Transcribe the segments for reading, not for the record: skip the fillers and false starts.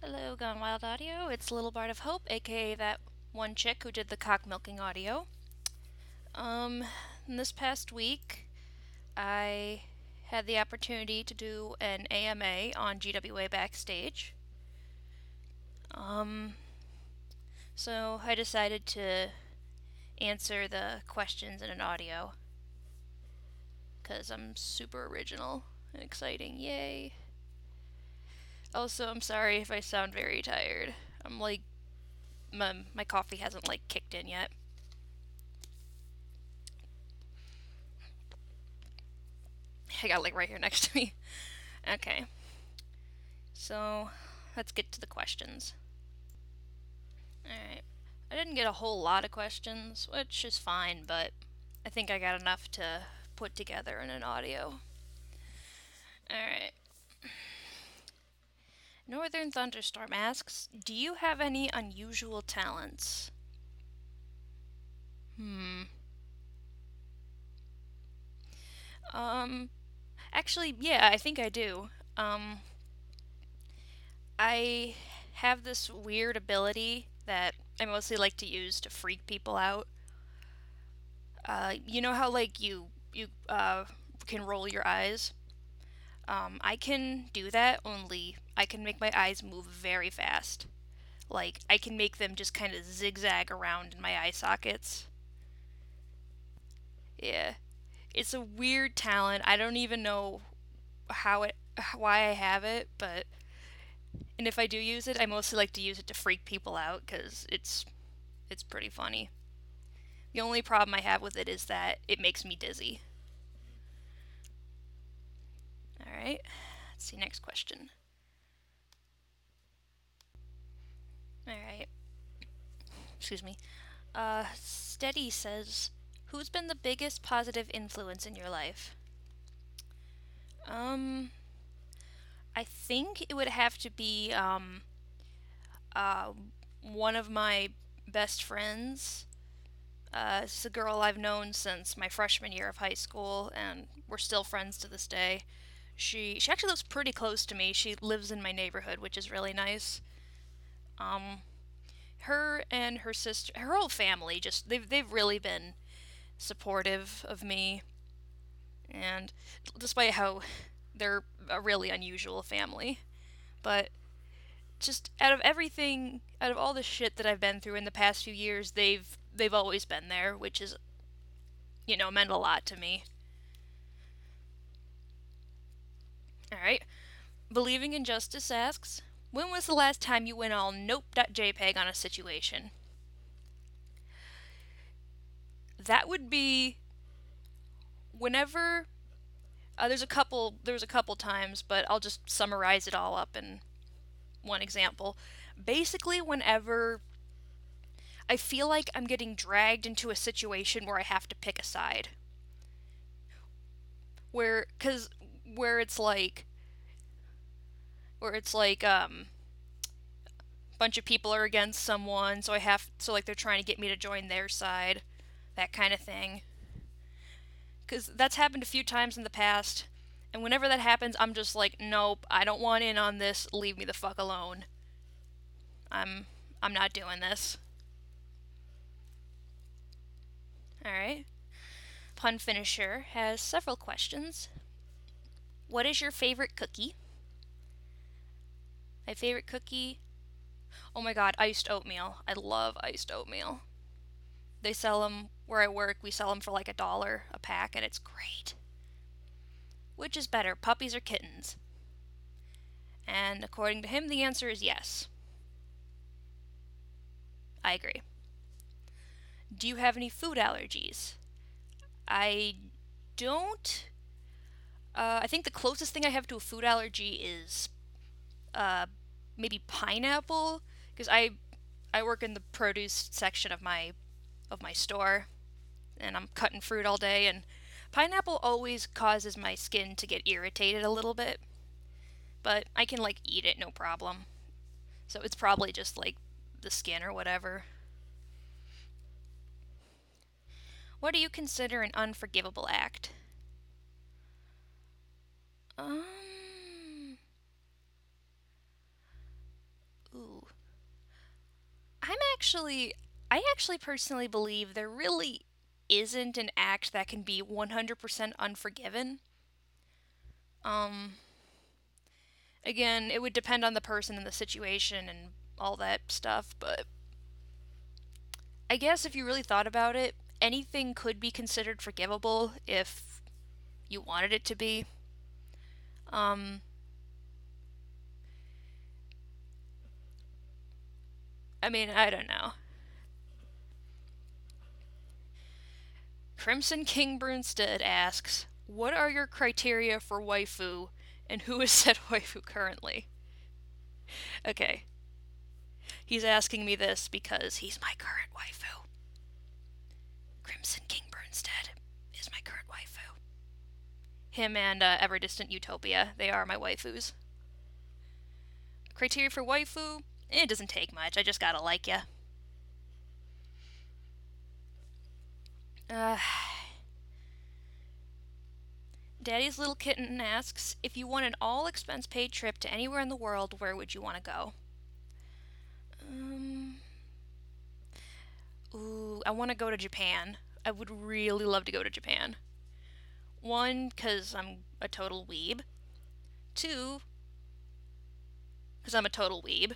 Hello, Gone Wild Audio. It's Little Bard of Hope, aka that one chick who did the cock milking audio. Um, this past week, I had the opportunity to do an AMA on GWA Backstage. Um, so I decided to answer the questions in an audio because I'm super original and exciting. Yay! Also, I'm sorry if I sound very tired. I'm like, my coffee hasn't like kicked in yet. I got like right here next to me. Okay, so let's get to the questions. Alright. I didn't get a whole lot of questions, which is fine, but I think I got enough to put together in an audio. Alright. Northern Thunderstorm asks, do you have any unusual talents? Hmm. Um, actually, yeah, I think I do. I have this weird ability that I mostly like to use to freak people out. You know how like you can roll your eyes? I can do that, only I can make my eyes move very fast. Like, I can make them just kind of zigzag around in my eye sockets. Yeah. It's a weird talent. I don't even know why I have it, but and if I do use it, I mostly like to use it to freak people out cuz it's pretty funny. The only problem I have with it is that it makes me dizzy. All right. Let's see next question. All right. Excuse me. Steady says, who's been the biggest positive influence in your life? Um, I think it would have to be uh, one of my best friends. It's a girl I've known since my freshman year of high school, and we're still friends to this day. She actually lives pretty close to me. She lives in my neighborhood, which is really nice. Um, her and her sister, her whole family, just they've really been supportive of me, and despite how they're a really unusual family, but just out of everything, out of all the shit that I've been through in the past few years, they've always been there, which is meant a lot to me. All right, Believing in Justice asks, when was the last time you went all nope.jpg on a situation? That would be whenever there's a couple times, but I'll just summarize it all up in one example. Basically, whenever I feel like I'm getting dragged into a situation where I have to pick a side. Where, cause, where it's like, where it's like, a bunch of people are against someone, so like they're trying to get me to join their side, that kind of thing. Cause that's happened a few times in the past, and whenever that happens, I'm just like, nope, I don't want in on this, leave me the fuck alone. I'm, I'm not doing this. Alright. Pun Finisher has several questions. What is your favorite cookie? My favorite cookie? Oh my god, iced oatmeal. I love iced oatmeal. They sell them where I work. We sell them for like $1 a pack, and it's great. Which is better, puppies or kittens? And according to him, the answer is yes. I agree. Do you have any food allergies? I don't. I think the closest thing I have to a food allergy is uh, maybe pineapple, because I work in the produce section of my store, and I'm cutting fruit all day, and pineapple always causes my skin to get irritated a little bit, but I can like eat it no problem. So it's probably just like the skin or whatever. What do you consider an unforgivable act? Um Ooh. I'm actually I actually personally believe there really isn't an act that can be 100% unforgiven. Um Again, it would depend on the person and the situation and all that stuff, but I guess if you really thought about it, anything could be considered forgivable if you wanted it to be. Um, I mean, I don't know. Crimson King Brunstead asks, "What are your criteria for waifu, and who is said waifu currently?" Okay, he's asking me this because he's my current waifu. Crimson King Brunstead is my current waifu. Him and Ever-Distant Utopia, they are my waifus. Criteria for waifu? It doesn't take much. I just gotta like ya. Uh, Daddy's Little Kitten asks, if you won an all expense paid trip to anywhere in the world, where would you want to go? Um, I want to go to Japan. I would really love to go to Japan. One, because I'm a total weeb. Two, because I'm a total weeb.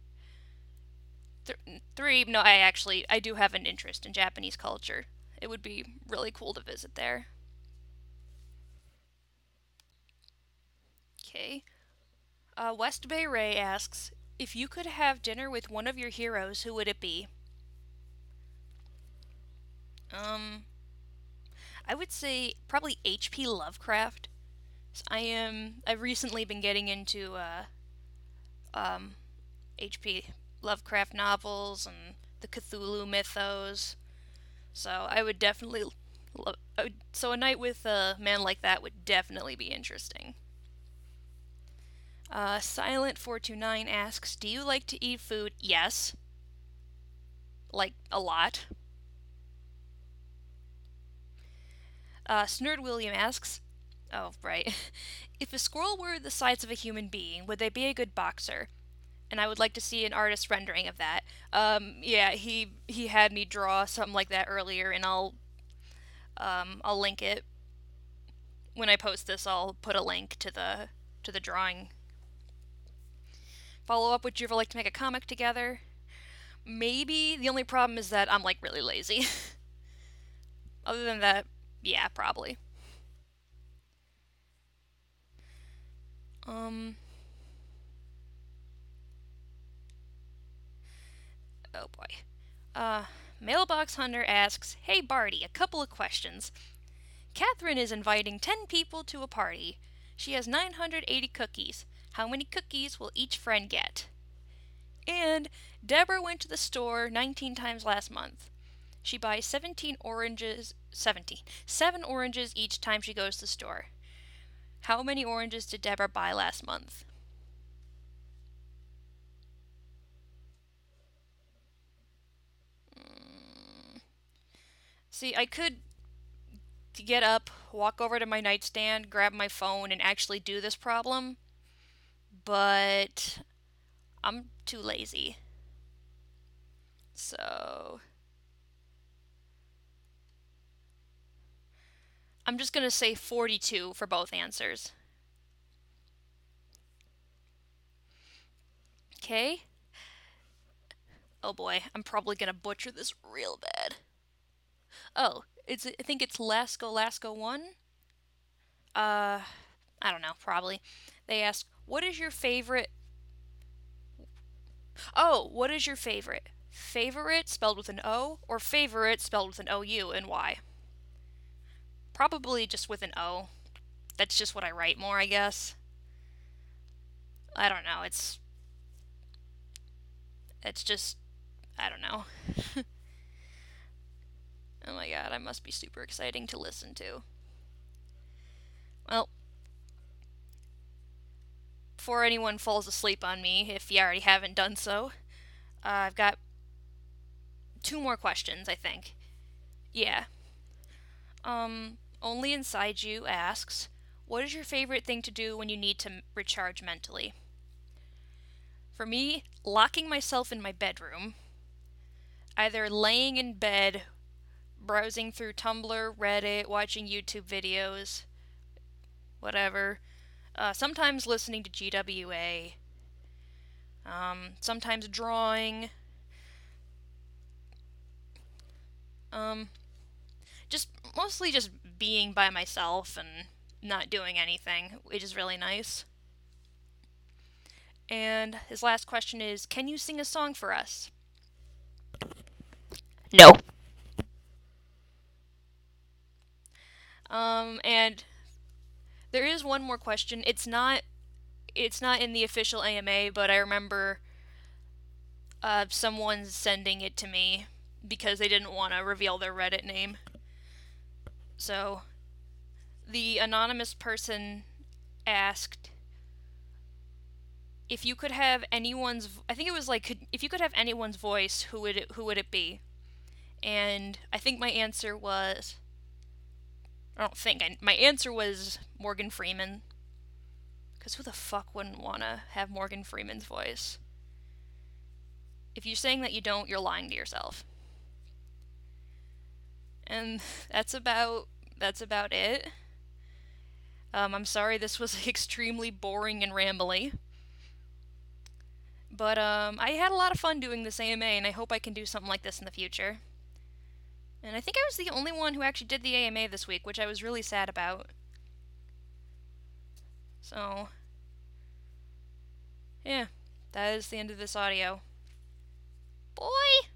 Three, no, I do have an interest in Japanese culture. It would be really cool to visit there. Okay. West Bay Ray asks, if you could have dinner with one of your heroes, who would it be? Um, I would say probably H.P. Lovecraft. I've recently been getting into um, H.P. Lovecraft novels and the Cthulhu mythos. So I would definitely so a night with a man like that would definitely be interesting. Silent429 asks, do you like to eat food? Yes. Like, a lot. Snerd William asks, oh, right. If a squirrel were the size of a human being, would they be a good boxer? And I would like to see an artist rendering of that. Yeah, he had me draw something like that earlier, and I'll link it when I post this. I'll put a link to the drawing. Follow up. Would you ever like to make a comic together? Maybe. The only problem is that I'm like really lazy. Other than that, yeah, probably. Um. Oh boy. Mailbox Hunter asks, "Hey Barty, a couple of questions. Catherine is inviting 10 people to a party. She has 980 cookies. How many cookies will each friend get?" And Deborah went to the store 19 times last month. She buys 17 oranges, 17, 7 oranges each time she goes to the store. How many oranges did Deborah buy last month? See, I could get up, walk over to my nightstand, grab my phone, and actually do this problem, but I'm too lazy. So I'm just gonna say 42 for both answers. Okay? Oh boy, I'm probably gonna butcher this real bad. Oh, I think it's Lasco 1? Uh, I don't know, probably. They ask, what is your favorite? Oh, what is your favorite? Favorite spelled with an O or favorite spelled with an OU, and why? Probably just with an O. That's just what I write more, I guess. I don't know. It's just I don't know. Oh my god, I must be super exciting to listen to. Well, before anyone falls asleep on me, if you already haven't done so, I've got two more questions, I think. Yeah. Only Inside You asks, what is your favorite thing to do when you need to recharge mentally? For me, locking myself in my bedroom, either laying in bed, browsing through Tumblr, Reddit, watching YouTube videos, whatever. Sometimes listening to GWA. Sometimes drawing. Um, just mostly just being by myself and not doing anything, which is really nice. And his last question is, can you sing a song for us? No. And there is one more question. It's not in the official AMA, but I remember someone sending it to me because they didn't want to reveal their Reddit name. So the anonymous person asked if you could have anyone's, I think it was like, if you could have anyone's voice, who would it be? And I think my answer was, I don't think, my answer was Morgan Freeman. Because who the fuck wouldn't want to have Morgan Freeman's voice? If you're saying that you don't, you're lying to yourself. And that's about it. I'm sorry this was extremely boring and rambly. But I had a lot of fun doing this AMA, and I hope I can do something like this in the future. And I think I was the only one who actually did the AMA this week, which I was really sad about. So, yeah, that is the end of this audio. Boy!